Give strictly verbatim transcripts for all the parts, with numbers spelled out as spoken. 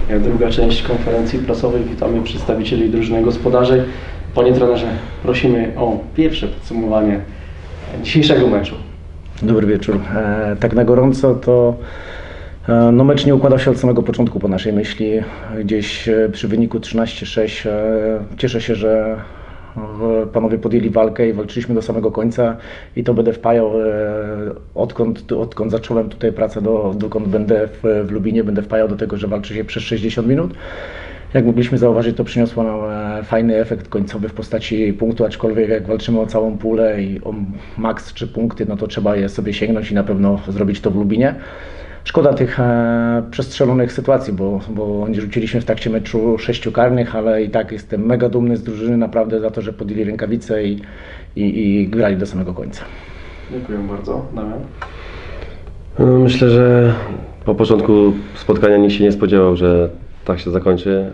Druga część konferencji prasowej. Witamy przedstawicieli drużyny gospodarzy. Panie trenerze, prosimy o pierwsze podsumowanie dzisiejszego meczu. Dobry wieczór. E, tak na gorąco to e, no mecz nie układał się od samego początku po naszej myśli. Gdzieś e, przy wyniku trzynaście sześć e, cieszę się, że e, panowie podjęli walkę i walczyliśmy do samego końca i to będę wpajał e, odkąd, odkąd zacząłem tutaj pracę, do, dokąd będę w, w Lubinie, będę wpajał do tego, że walczy się przez sześćdziesiąt minut. Jak mogliśmy zauważyć, to przyniosło nam fajny efekt końcowy w postaci punktu, aczkolwiek jak walczymy o całą pulę i o maks trzy punkty, no to trzeba je sobie sięgnąć i na pewno zrobić to w Lubinie. Szkoda tych e, przestrzelonych sytuacji, bo, bo nie rzuciliśmy w trakcie meczu sześciu karnych, ale i tak jestem mega dumny z drużyny naprawdę za to, że podjęli rękawice i, i, i grali do samego końca. Dziękuję bardzo. Damian? Myślę, że po początku spotkania nikt się nie spodziewał, że tak się zakończy.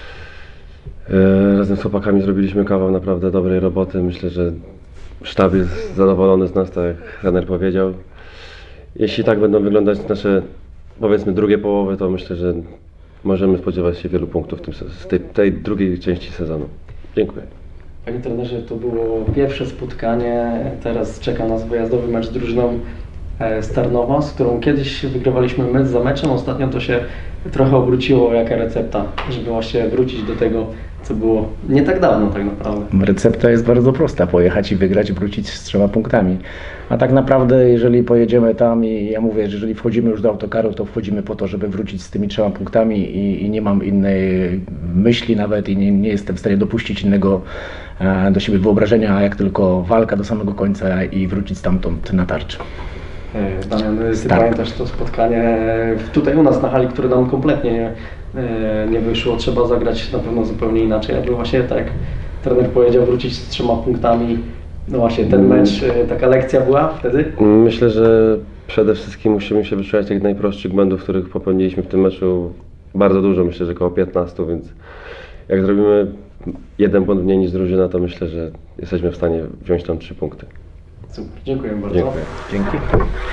Razem z chłopakami zrobiliśmy kawał naprawdę dobrej roboty. Myślę, że sztab jest zadowolony z nas, tak jak trener powiedział. Jeśli tak będą wyglądać nasze, powiedzmy, drugie połowy, to myślę, że możemy spodziewać się wielu punktów w tym, z tej, tej drugiej części sezonu. Dziękuję. Panie trenerze, to było pierwsze spotkanie. Teraz czeka nas wyjazdowy mecz z drużyną z Tarnowa, z którą kiedyś wygrywaliśmy mecz za meczem. Ostatnio to się trochę obróciło. Jaka recepta, żeby właśnie wrócić do tego, co było nie tak dawno tak naprawdę? Recepta jest bardzo prosta, pojechać i wygrać, wrócić z trzema punktami. A tak naprawdę jeżeli pojedziemy tam i ja mówię, że jeżeli wchodzimy już do autokaru, to wchodzimy po to, żeby wrócić z tymi trzema punktami i, i nie mam innej myśli nawet i nie, nie jestem w stanie dopuścić innego e, do siebie wyobrażenia, jak tylko walka do samego końca i wrócić stamtąd na tarczę. Damian, ty pamiętasz to spotkanie tutaj u nas na hali, które nam kompletnie nie, nie wyszło. Trzeba zagrać na pewno zupełnie inaczej, aby właśnie tak jak trener powiedział, wrócić z trzema punktami. No właśnie, ten mecz, taka lekcja była wtedy? Myślę, że przede wszystkim musimy się wyszukać tych najprostszych błędów, których popełniliśmy w tym meczu bardzo dużo, myślę, że około piętnastu, więc jak zrobimy jeden błąd mniej niż drużyna, to myślę, że jesteśmy w stanie wziąć tam trzy punkty. Super, dziękuję bardzo. Dziękuję. Dzięki.